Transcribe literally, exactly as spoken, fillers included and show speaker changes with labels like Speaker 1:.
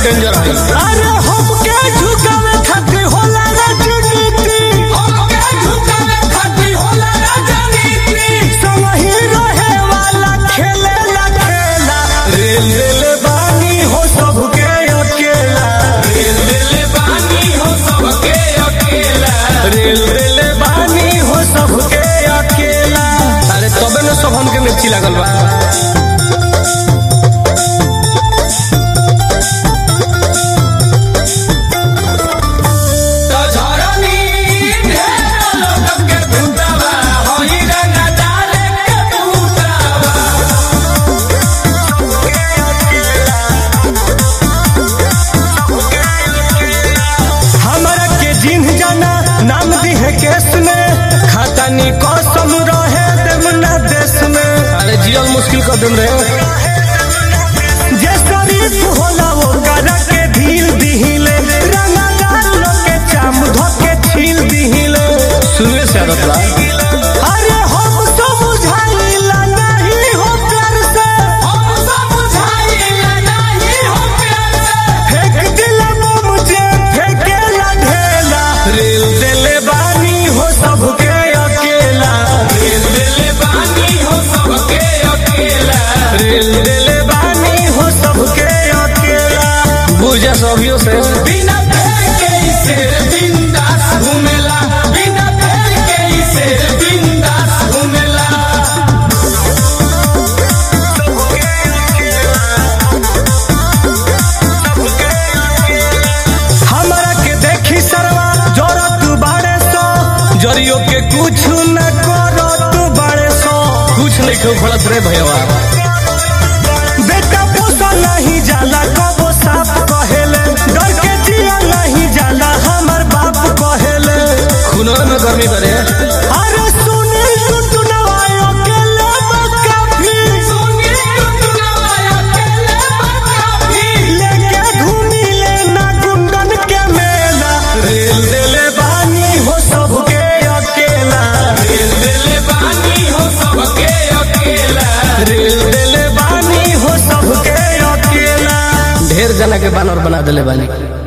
Speaker 1: Danger है।
Speaker 2: अरे हमके झुकावे खातिर होला राजनीति, हमके झुकावे खातिर होला राजनीति। संगही रहे वाला खेलेला खेला, रेल रेल बानी हो सबके अकेला, रेल रेल बानी हो सबके अकेला, रेल रेल बानी हो सबके अकेला।
Speaker 1: अरे तबे न सब हमके मिर्ची लागल बा।
Speaker 2: नाम दी है केस में खाता नी कसम रहे देवना देश में।
Speaker 1: अरे जियल मुश्किल कर दिन रहे।
Speaker 2: जे शरीफ होला वो करा के ढील दिहिले, रंगदार लोग के चाम धोके छील दिहिले।
Speaker 1: सुनने से आदत ला।
Speaker 2: अरे हम समझाइला नहीं हो प्यार से, हम समझाइला नहीं हो प्यार से। फेंक दिला मुझे फेंकेला ढेला, रेल दिले बानी हो सबके अकेला, रेल दिले बानी हो सबके अकेला, रेल दिले बानी हो सबके अकेला।
Speaker 1: बुझा सभियों से
Speaker 2: बिना फेर के इसे बिंदास घूमेला, बिना फेर के इसे बिंदास घूमेला। हमारा के देखी सरवा जरूरत बाड़े सो, जरियो के कुछ न करो तू बाड़े सो।
Speaker 1: कुछ नहीं क्यों फड़त रे भैया।
Speaker 2: बेटा पोसा नहीं जाला कबो साफ कहेले, डर के जिया नहीं जाला हमर बाप कहेले।
Speaker 1: खुनो में गर्मी करे।
Speaker 2: अरे सुनील टुटुनवायो अकेले बकाफी, सुनील टुटुनवायो अकेले बकाफी। लेके घूमी लेना गुंडन के मेला, रेल दिले बानी हो सबके अकेला, रेल दिले बानी हो सबके अकेला, रेल दिले बानी हो सबके अकेला।
Speaker 1: ढेर जना के बानर बना दिले बानी।